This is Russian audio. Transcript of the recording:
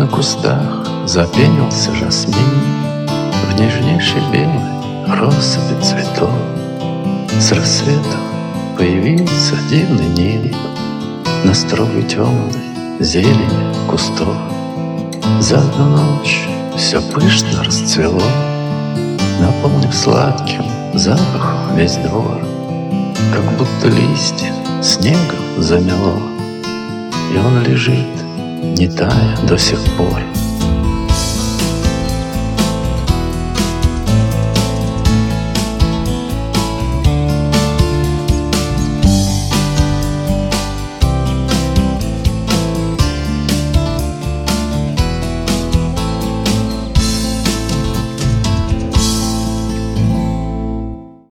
на кустах запенился жасмин, в нежнейшей белой россыпи цветов. С рассветом появился дивный нимб на строгой темной зелени кустов. За одну ночь все пышно расцвело, наполнив сладким запахом весь двор, как будто листья снегом замело, и он лежит, не тая до сих пор.